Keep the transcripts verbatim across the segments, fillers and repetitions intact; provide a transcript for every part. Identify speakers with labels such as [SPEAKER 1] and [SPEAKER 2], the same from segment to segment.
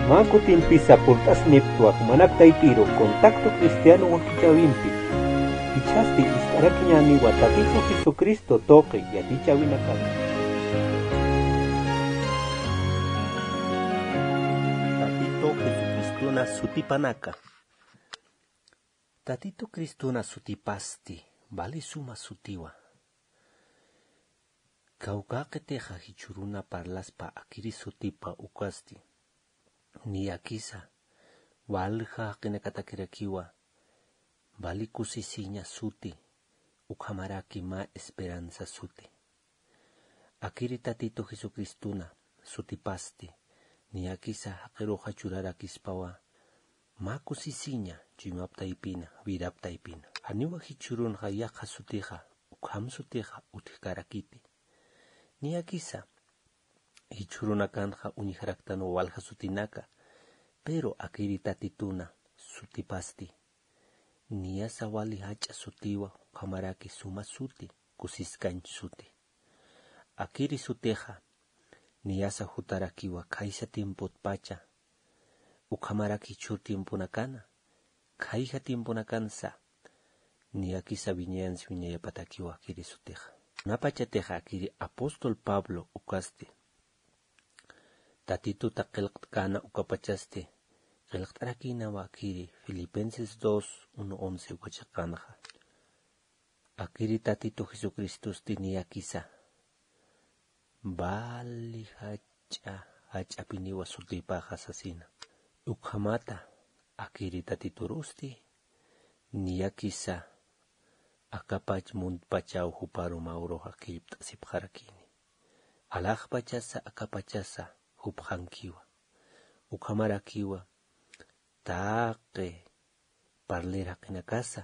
[SPEAKER 1] Makutin pisa portas neptuak manaktaipiro contacto cristiano wakichawimpi. Ichasti istarakiñani watatito Jesucristo toque yatichawinakam. Tatito Jesucristuna sutipanaka. Tatito Cristuna sutipasti, vale suma sutiwa. Kaukaqeteja hichuruna parlaspa akiri sutipa ukasti. Ni akisa, walja kinakatakirakiwa, vali kusisiña suti, ukhamaraki ma esperanza suti. Akiri tatito Jesucristuna, sutipasti, ni akisa hakiroja churarakispawa, ma kusisiña, chimaptaipina, viraptaipina. Aniwa hichurun hayaka sutija, ukham sutija, utikarakiti. Ni akisa, hichurunakanja unijaраktano walja sutinaka, pero akiri tatituna sutipasti. Niasa wali hacha sutiwa kamaraki suma suti kusiskan suti. Akiri suteja niasa hutarakiwa kaisa tiempot pacha. Ukamaraki chur tiempo nakana. Kaija tiempo nakansa. Ni akisa viñans viñaya patakiwa akiri suteja. Napachateja akiri apóstol Pablo ukasti. Tatito taqilqtkana ukapachaste. Qilqtarakina wa akiri Filipenses dos, uno, once wachaqanja. Akiri tatito Jesucristo ni akisa. Bali hacha hacha piniwa sutipaja sasina. Ukhamata akiri tatito rusti. Ni akisa. Akapach mund pachau huparu mauro hakilipta sipharakini. Alaj pachasa akapachasa huphankiwa. Ukhamarakiwa. Taque parlera kinakasa.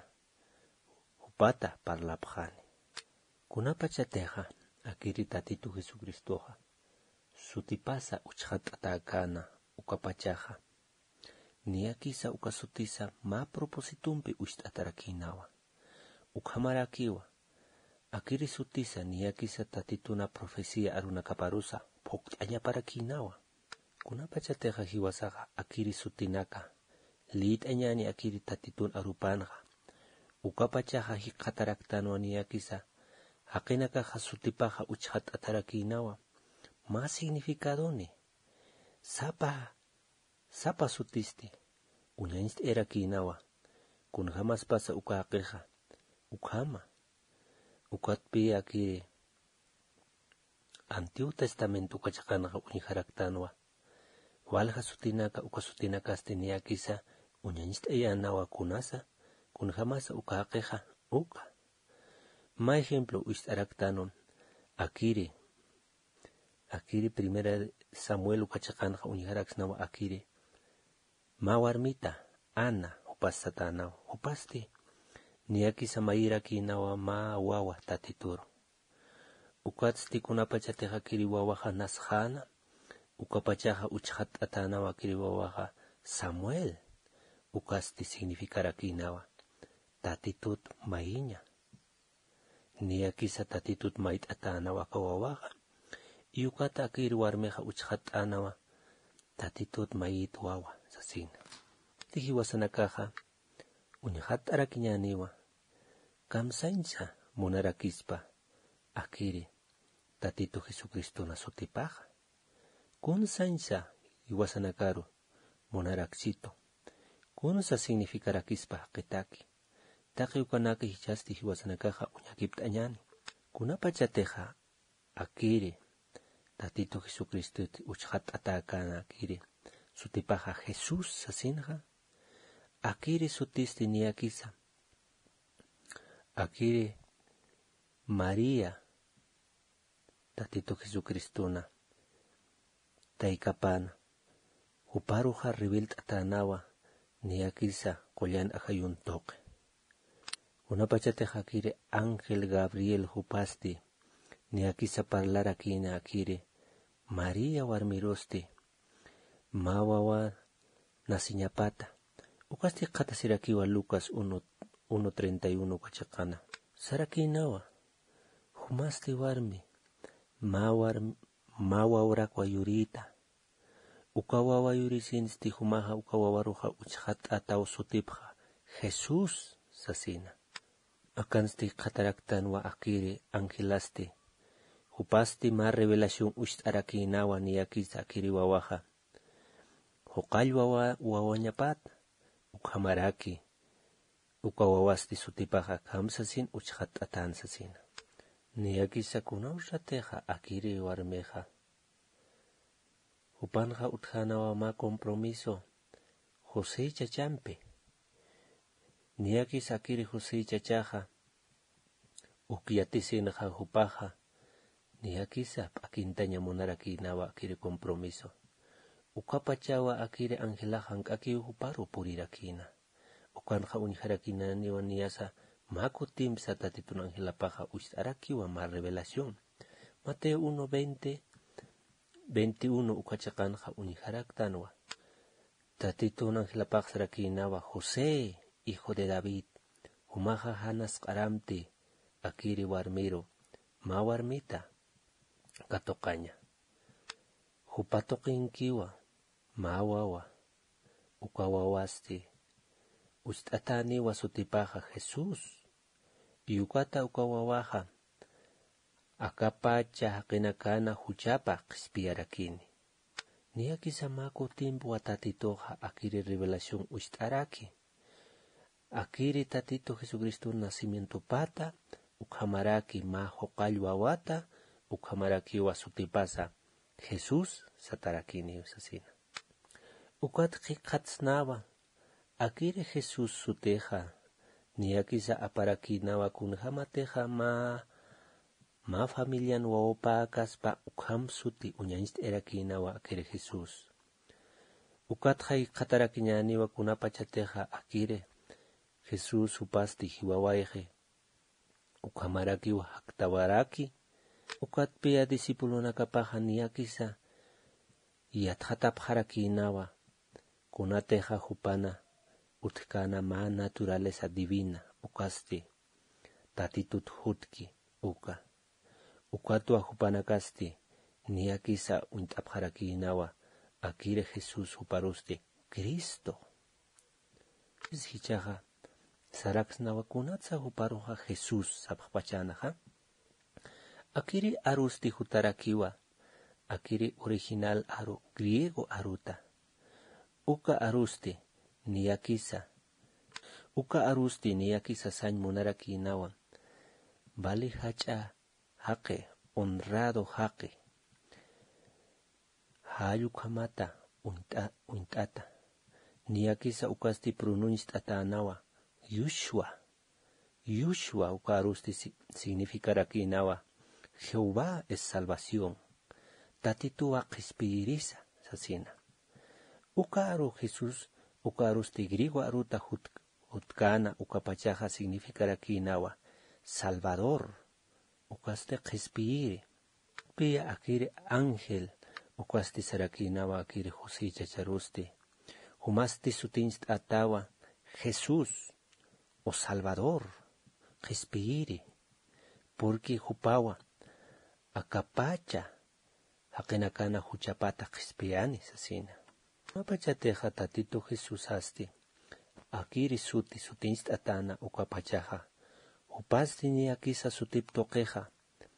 [SPEAKER 1] Hupata parlapjani. Kunapachateja akiri tatito Jesucristoja. Sutipasa uchhatatagana ukapachaja. Ni akisa ukasutisa ma propositumpi uchtatarakinawa. Ukhamarakiwa. Akiri sutisa ni akisa tatituna profecía aruna kaparusa. Poktaña para kinawa. Kunapachateja hiwasaga akiri sutinaka. Liit anyani akiri tatitun arupanja. Ukapachaja hikataraktano ni akisa. Hakinaka jasutipaja uchat atarakinawa. Más significadone. Sapa. Sapa sutisti. Uñanist era kinawa. Kun jamás pasa ukakeja. Ukama. Ukatpi akiri. Antiguo Testamento ukachakanaja unijaraktanwa. Walja sutinaka ukasutinaka asteni akisa. Uñanist eyanawa kunasa. Kun jamás ukakeja. Uka. Ma ejemplo uistaraktanon. Akiri. Akiri primera Samuel ukachakanaja unijaraknawa akiri. Ma warmita. Ana. Upasatanawa. Upasti. Ni akisa maira kinawa ma wawa tatituro. Ukatsti kunapachateja kiri wawaja nasjana. Ukapachaja uchat atanawa kiri wawaja Samuel. Ukasti significara kinawa. Tatitut maiña. Ni akisa tatitut mait atanawa kawawaja. Y ukata kiri warmeja uchat anawa. Tatitut mait wawa. Sasina. Tijiwasanakaja. Uñajat arakiñaniwa. Kamsainsa monarakispa. Akiri. Tatito Jesucristo na sutipaja. Kunsainsa iwasanakaru. Monaraksito. Kunsa significarakispa ketaki. Taki ukanaki hichasti iwasanakaja uñakiptañani. Kunapachateja. Akiri. Tatito Jesucristo uchat atakana akiri. Sutipaja Jesús sasinja. Akiri sutisti ni akisa. Akiri María. Tatito Jesucristuna. Taikapana. Uparuja ribilt atanawa. Ni akisa kolyan ajayun toque. Unapachateja akiri Ángel Gabriel hupasti. Ni akisa parlar akina akiri. María warmirosti. Mawawa nasiñapata. Ukasti kata sirakiwa Lucas uno treinta y uno kachakana. Sarakinawa. Humasti warmi. Mawar mawa ora kwa yurita. ukawawa yurisinsti humaha ukawawaruja uchhat ataw sutipja Jesús sasina. Akansti qataraktanwa akiri angelasti. Hupasti ma revelación ushtarakinawa niyakisa akiri wawaja. Hukallwawa wawañapat ukhamaraki. Ukawawasti sutipaja kamsasin uchhat atan sasina. Niyakisa kuna ushateja akiri warmeja. Upanja uthanawa ma compromiso José chachampe. Niyakis akiri José chachaja. Ukiatisinja hupaja. Niyakisa akintaña monaraki nawa akiri compromiso. Ukapachawa akiri angelaja aki huparu purirakina. Ukanja unijarakina niwa niyasa mako timsa tatitun angelapaja usharakiwa ma revelación. Mateo uno veinte veintiuno ukachakanja unijaraktanwa. Tatitun angelapaja José, hijo de David, humaja hanas karamti, akiri warmiro, ma warmita, katokaña. Hupatokinkiwa, ma wawa, ukawawasti, ustatani wasutipaja Jesús, yukata ukawawaja, akapacha hakinakana huchapa qispiarakini. Niyakisa mako timpu atatitoja akiri revelación ustaraki. Akiri tatito Jesucristo nacimiento pata, ukhamaraki ma hokallwawata, ukhamaraki wasutipasa Jesús satarakini usasina. Ukat qikatsnawa, akiri Jesús suteja, niyakisa aparakinawa kunhamateja ma ma familian waopakas pa ukham suti unyanist erakinawa akiri Jesús. Ukat hay katarakiñaniwa kunapachateja akire Jesús upasti hiwawaeje. Ukhamaraki wa haktawaraki. Ukat pia disipulo nakapaja niyakisa. Yathatapharaki nawa. Kunateja hupana. Utkana ma naturaleza divina. Ukasti. Tatitut hutki. Uka. Ukatua hupanakasti. Niyakisa untapharaki nawa. Akire Jesús huparusti. Cristo. Hichaja. Sarax nawakunatsa huparuja Jesús sapapachanaja. Akiri arusti hutarakiwa. Akiri original aru griego aruta. Uka arusti niyakisa. Uka arusti niyakisa sañ monaraki nawa. Bali hacha haqe honrado haqe. Hayu kamata unta untata. Niyakisa ukasti pronunist atanawa. Yushua. Yushua ukarusti significaraki nawa. Jehová es salvación. Tatitua qispirisa sasina. Ukaru Jesús ukarusti griego aruta hut, hutkana ukapachaja significaraki nawa. Salvador. Ukaste qispiri. Pia akiri ángel. Ukasti saraki nawa akiri José chacharusti. Humasti sutinst atawa. Jesús. O Salvador, qispiri, porque hupawa, akapacha, hakenakana huchapata qispiani sasina. Mapachateja tatito Jesús asti, akiri suti sutinst atana ukapachaja, hupasti niyakisa sutip toqueja,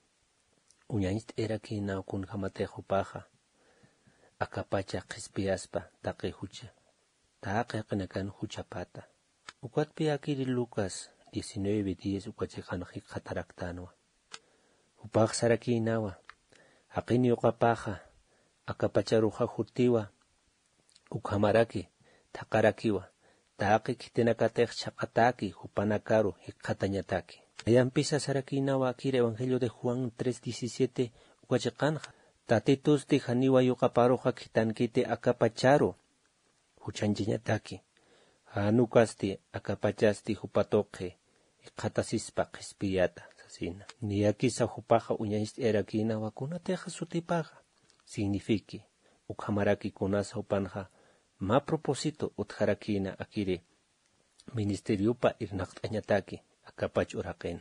[SPEAKER 1] uñanist erakina ukun hamate hupaja, akapacha qispiaspa taqe hucha, taqe hakenakan huchapata. Ukat pi akiri Lucas diecinueve diez ukachikanaji kataraktanwa. Upaq saraki nawa. Haqini ukapaja. Akapacharuja hutiwa. Ukhamaraki. Takarakiwa. Taaki kitenakatek chakataki. Upanakaru hikatañataki. Ayan pisa saraki nawa akiri Evangelio de Juan tres diecisiete ukachikanja. Tatitus di haniwa yukaparuja kitankite akapacharu. Huchanjiñataki. Hanukasti akapachasti hupatoque qatasispa qispiyata sasina. Niyakisa hupaja uñanist erakina wakunateja sutipaja. Signifique ukhamaraki kunasa hupanja ma propósito utharakina akire ministeriopa irnaqtañataki akapach urakena.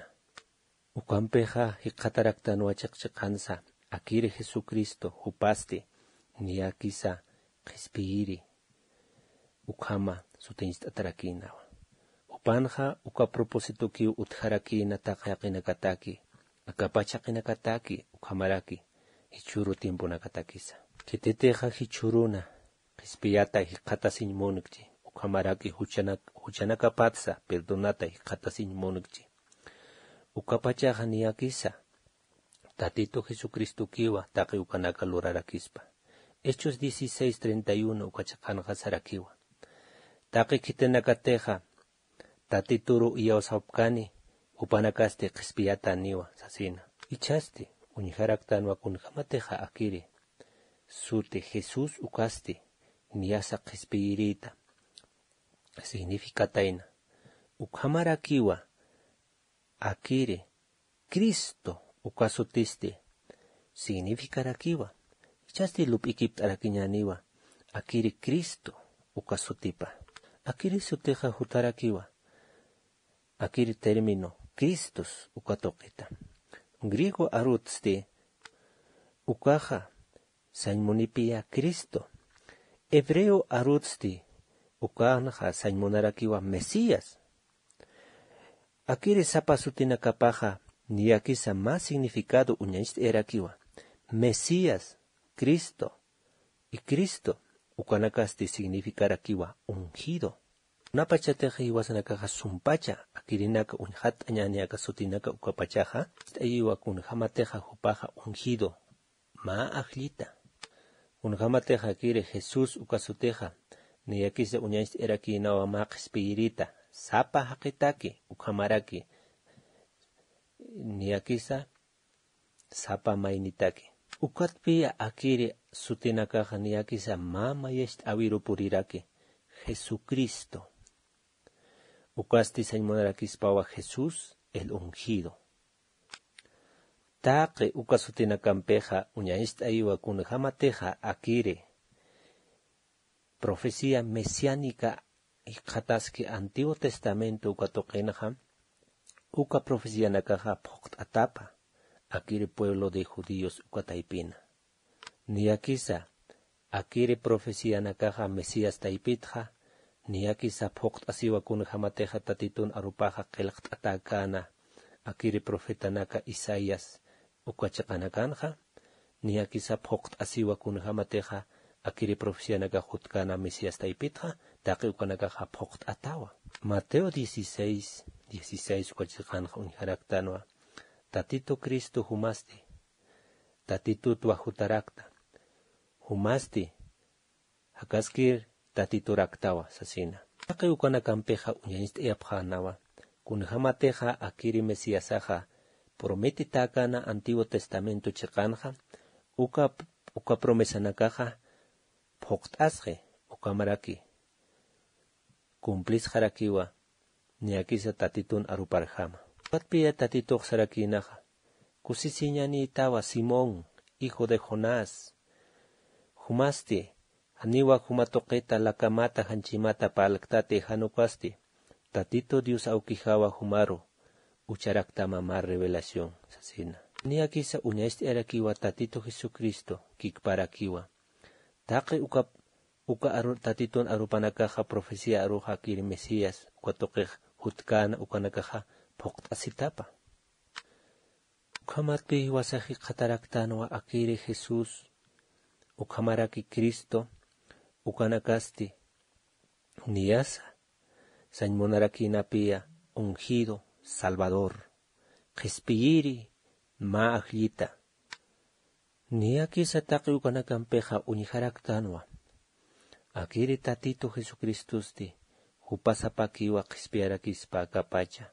[SPEAKER 1] Ukampeja hiqataraktanwa chaqchaqansa akire Jesucristo hupasti niyakisa qhispiyiri ukhama sutinista atarakinawa. Upanja uka propósito ki utharakina taqyaqina kataki, akapachaqina kataki ukhamaraki, hichuru tiempo nakatakisa. Kiteteja hichuruna, qhispiyata hiqatasin monukchi, ukhamaraki huchanak huchanaka patsa, perdonata hiqatasin monukchi. Ukapachaja niyakisa, Tatito Jesucristo kiwa taqi ukanaka lurarakispa. Hechos dieciséis treinta y uno ukachaqanja sarakiwa. Taqi kitenakateja, tatituru iyawsapkani, upanakaste qhispiyata niwa sasina. Ichaste, uniharaktanwa kunjamateja akiri. Sute Jesús ukaste, niyasa qhispiyirita. Significataina. Ukhamarakiwa, akiri, Cristo. Ukasutiste, significarakiwa. Ichaste lupikip arakiñaniwa, akiri Cristo, ukasutipa. Akiri suteja jutarakiwa, akiri término, Christos, ukatokita. Griego arutste, ukaja, sañmunipia Cristo. Hebreo arutste, ukanja sañmunarakiwa Mesías. Akiri sapa sutinakapaja, niyakisa más significado uñaist erakiwa. Mesías, Cristo. Y Cristo, ukanakaste significarakiwa ungido. Unapachateja iwasanakaja sumpacha, akirinaka unhat añaniaka sutinaka ukapachaja, iwa kunjamateja jupaja ungido. Ma ajlita. Kunjamateja kire Jesús ukasuteja, niyakisa uñaist erakinawa ma qhispiyirita, sapa haqitaki, ukhamaraki, niyakisa sapa mainitaki. Ukatpia akiri sutinakaja niyakisa mama yest awiru puriraki. Jesucristo. Ukasti sañmonarakispawa Jesús el ungido. Taqe ukasutinakampeja uñaist aiwa kunjamateja akiri. Profecía mesiánica iqataski Antiguo Testamento ukatoqenaja. Uka profecía nakaja pokt atapa, akiri pueblo de judíos ukataipina. Niyakisa, akiri profecía nakaja Mesías taipitja, niyakisa pokt asiwa kunjamateja tatitun arupaja qelqt atakana, akiri profeta naka Isaías ukachaqanakanja, niyakisa pokt asiwa kunjamateja, akiri profecía naka jutkana Mesías taipitja, taqi ukanakaja pokt atawa. Mateo dieciséis, dieciséis ukachikanja uniharaktanwa. Tatito Cristo humasti. Tatito tuahutarakta. Humasti. Hakaskir tatito raktawa sasina. Taqi ukanakampeja uñanist eapjanawa. Kunjamateja akiri Mesiasaja. Prometitakana Antiguo Testamento chikanja. Uka, uka promesanakaja. Poktasje. Ukamaraki. Cumplis harakiwa. Niyakisa tatitun aruparjama. Patpia tatito sarakinaja. Kusisiñani tawa Simón, hijo de Jonás. Humasti. Aniwa humatoqueta la kamata hanchimata palaktate hanukasti. Tatito Dios aukijawa humaro. Ucharakta mamá revelación. Sasina. Niyakisa uñaist erakiwa tatito Jesucristo. Kikparakiwa. Taqi uka uka aru tatitun arupanakaja profecía aruja kiri Mesías. Ukatoqej hutkana ukanakaja pokt asitapa. Ukamatpi wasaji qataraktanwa akiri Jesús. Ukamaraki Cristo. Ukanakasti. Niyasa. Sañmonaraki napia. Ungido. Salvador. Qhispiyiri. Ma ajlita. Niyakisa taqi ukanakampeja uniharaktanwa. Akiri tatito Jesucristusti. Hupasapakiwa qhispiarakispa akapacha.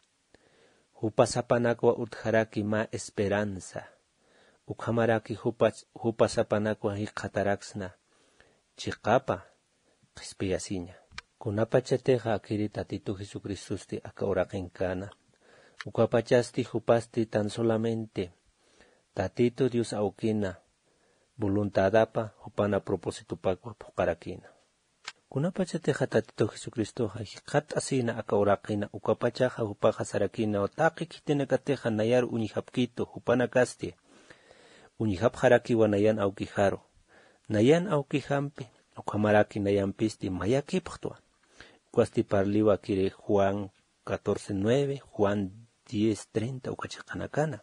[SPEAKER 1] Hupasapanakwa utharaki ma esperanza. Ukhamaraki hupasapanakwa hiqataraksna. Chiqapa qhispiasiña. Kunapachateja akiri tatito Jesucristusti akauraqinkana. Ukapachasti hupasti tan solamente. Tatito Dios aukina. Voluntadapa hupana propósito pakwa pukarakina. Kunapachateja tatito Jesucristo hiqat asina akauraqina ukapachaja hupaja sarakina otaqi kitinakateja nayar unihapkito hupanakaste. Unihapjaraki wanayan aukijaro. Nayan aukihampi ukamaraki nayampisti mayakipaktua. Cuasti parliwa kire Juan catorce nueve, Juan diez treinta ukachakanakana.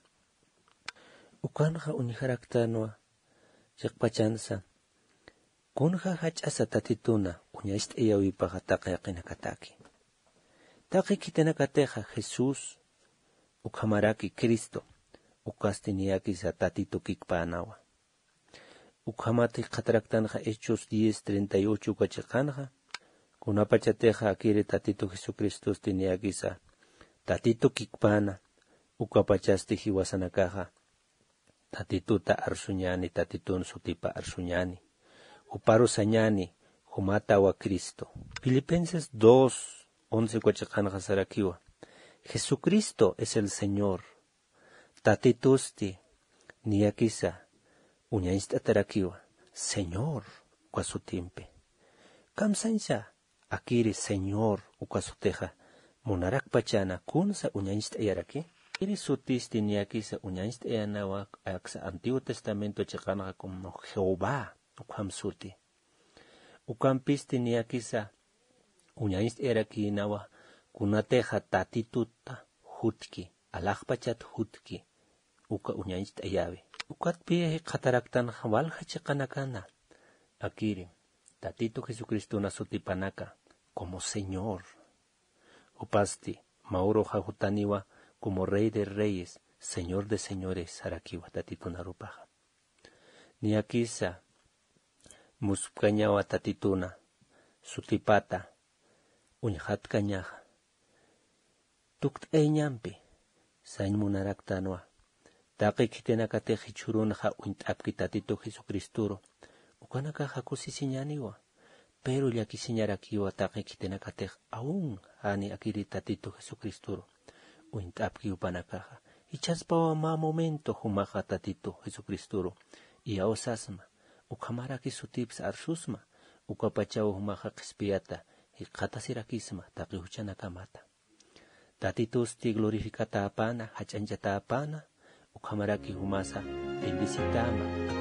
[SPEAKER 1] Ukanja uniharaktanwa chakpachansa. Kunja hachasa tatituna uñaist eyawipaja taqayaqinakataki. Taqi kitenakateja Jesús ukamaraki Cristo ukastiniakisa tatito kikpanawa. Ukamati qatraktanja Hechos diez treinta y ocho ukachakanja. Kunapachateja akire tatito Jesucristo tiniakisa tatito kikpana ukapachasti hiwasanakaja tatituta arsuñani tatitun sutipa arsuñani uparo sañani humata wa Cristo. Filipenses dos once kuachakanja sarakiwa. Jesucristo es el Señor. Tatitusti niakisa uñaista tarakiwa Señor kwasutimpe. Kamsancha akiri Señor ukasuteja munarak pachana kunsa uñaista yaraki. Iri sutisti niakisa uñaista yanawa aksa Antiguo Testamento chakanaga como Jehová ukam suti. Ukampisti niakisa uñaista yaraki nawa kunateja tatituta hutki alakpachat hutki uka uñaista yawe. Ukat pihe kataraktan walha chakanakana akiri tatito Jesucristo na sutipanaka como Señor. Upasti Mauro Jahutaniwa como Rey de Reyes, Señor de Señores, Sarakiwa tatito narupaja. Niakisa muskanyawa tatituna sutipata uñhat kanyaja. Tukt eñampi sain munaraktanwa. Taqi kitenakate hichurunja uintapki tatito Jesucristuro. Ukanaka hakusi siñaniwa. Pero ya kisiñarakiwa taqi kitenakate aún hani akiri tatito Jesucristuro. Uintapki upanakaja. Ichaspawa ma momento humaja tatito Jesucristuro. Y aosasma. Ukamaraki sutips arsusma. Ukapachawa humaja kispiata. Y katasirakisma taqi huchanakamata. Tatitos ti glorificata apana, hachanchata apana, ukamaraki humasa, bendicitama,